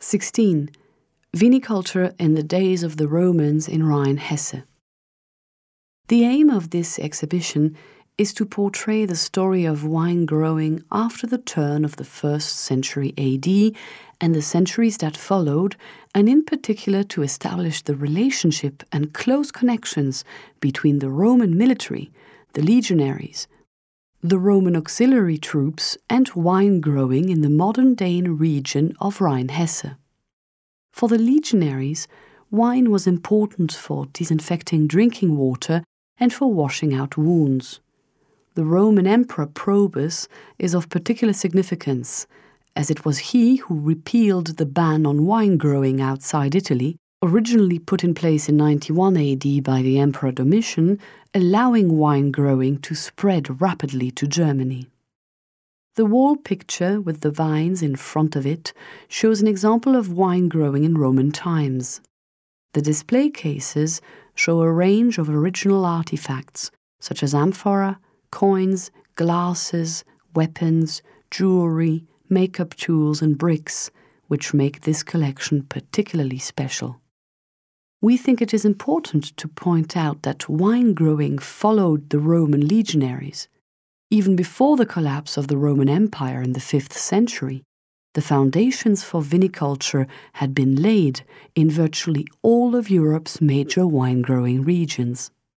16. Viniculture in the days of the Romans in Rhine-Hesse. The aim of this exhibition is to portray the story of wine growing after the turn of the 1st century AD and the centuries that followed, and in particular to establish the relationship and close connections between the Roman military, the legionaries, the Roman auxiliary troops, and wine growing in the modern-day region of Rhine-Hesse. For the legionaries, wine was important for disinfecting drinking water and for washing out wounds. The Roman Emperor Probus is of particular significance, as it was he who repealed the ban on wine growing outside Italy, originally put in place in 91 AD by the Emperor Domitian, allowing wine growing to spread rapidly to Germany. The wall picture with the vines in front of it shows an example of wine growing in Roman times. The display cases show a range of original artifacts, such as amphora, coins, glasses, weapons, jewelry, makeup tools and bricks, which make this collection particularly special. We think it is important to point out that wine growing followed the Roman legionaries. Even before the collapse of the Roman Empire in the 5th century, the foundations for viniculture had been laid in virtually all of Europe's major wine-growing regions.